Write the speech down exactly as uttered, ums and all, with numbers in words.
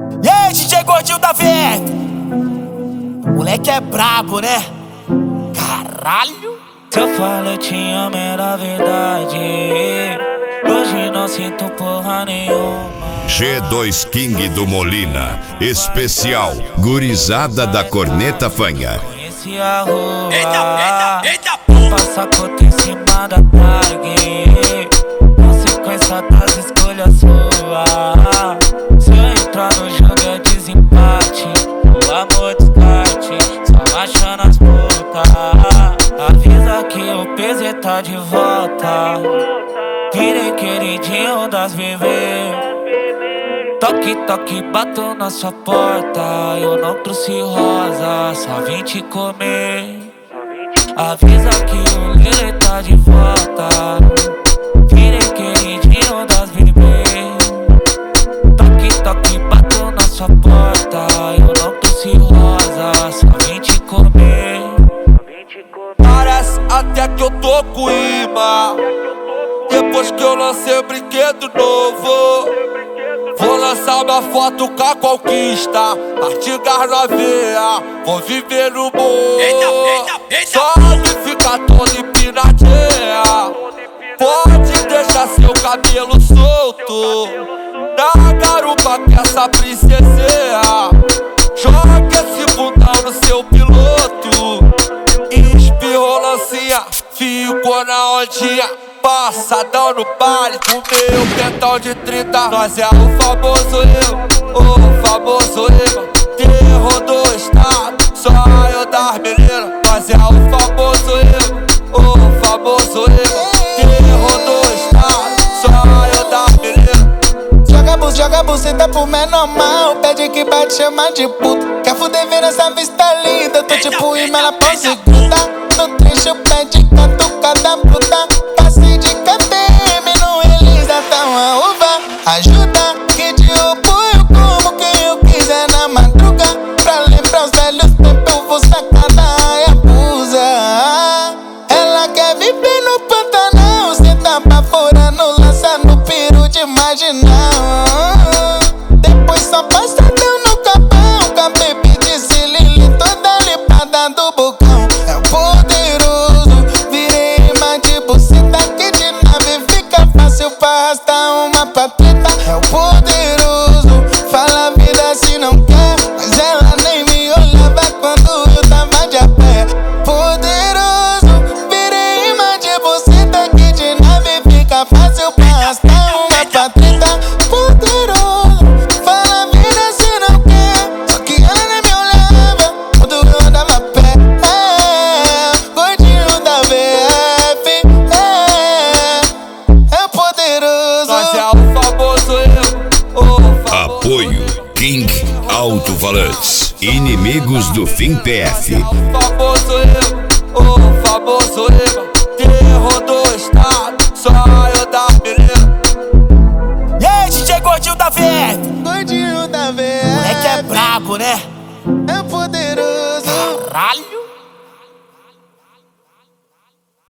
E aí, D J Gordinho da Verde? Moleque é brabo, né? Caralho! Se eu falo eu te amo era verdade. Hoje não sinto porra nenhuma. G dois King do Molina, especial Gurizada da Corneta Fanha. Conheci a rua, Eita, eita, eita, pum. Passa cota em cima da tag. Consequência das escolhas suas. Se eu entrar no jogo é desempate. O amor descarte, só achando as putas. Avisa que o P Z tá de volta. Virei queridinho das bebês. Toque, toque, bato na sua porta. Eu não trouxe rosa, só vim te comer. Avisa que o Lele tá de volta. Virei queridinho das bebês. Toque, toque, bato na sua porta. Eu não trouxe rosa, só vim te comer. Parece até que eu tô com imã. Depois que eu lancei o brinquedo novo, vou lançar minha foto com a conquista. Artigas na veia, vou viver no morro. Só de ficar todo empinadinha. Pode deixar seu cabelo solto na garupa que essa princesinha. Joga esse bundão no seu piloto. Espirrou lancinha, ficou na ondinha. Passadão no baile, com meu pentão de trinta. Nós é o famoso eu, o famoso eu. Terror do estado, só eu das meninas. Nós é o famoso eu, o famoso eu. Terror do estado, só eu das meninas. Joga bus, joga buceta pro menor mal. Pede que bate, chama de puta. Quer fuder, ver essa vista linda. Tô tipo imã na pose gruda. No trecho pede catucada bruta. Passe de K T M no Elisa, tá uma uva. Ajuda que te apoio como quem eu quiser na madruga. Pra lembrar os velhos tempos eu vou sacar da Hayabusa. Ela quer viver no Pantanal. Cê tá baforando, lança no piru de marginal. Depois só passadão no capão. Com a baby de Cilili toda limpada do bocão. É poderoso, virei imã de buceta. Que de nave fica fácil pra arrastar uma patreta. É o poderoso, fala a vida se não quer. Mas ela nem me olhava quando eu tava de a pé. Poderoso, virei imã de buceta. Que de nave fica fácil pra arrastar uma patreta. Poderoso, fala a vida se não quer. Só que ela nem me olhava quando eu andava a pé. É, gordinho da V F. É, é poderoso. Nós é o famoso eu, o famoso Apoio King Alto-Falantes, inimigos do Fim P F. O famoso eu, o famoso eu. Terror do estado, só eu das meninas. E aí, D J Gordinho da Verde? Gordinho da V F. Moleque é brabo, né? É poderoso. Caralho!